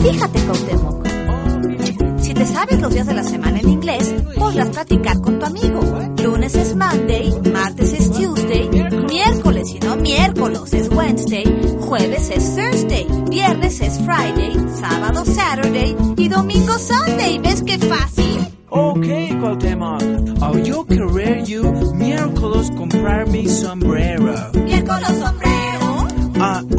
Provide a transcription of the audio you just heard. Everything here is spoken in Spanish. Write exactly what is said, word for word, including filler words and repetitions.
Fíjate, Cuauhtémoc. Si te sabes los días de la semana en inglés, podrás platicar con tu amigo. Lunes es Monday, martes es Tuesday, miércoles y no miércoles es Wednesday, jueves es Thursday, viernes es Friday, sábado Saturday y domingo Sunday. ¿Ves qué fácil? Okay, Cuauhtémoc. I'll yo querer you miércoles comprar mi sombrero. ¿Miércoles sombrero? Ah,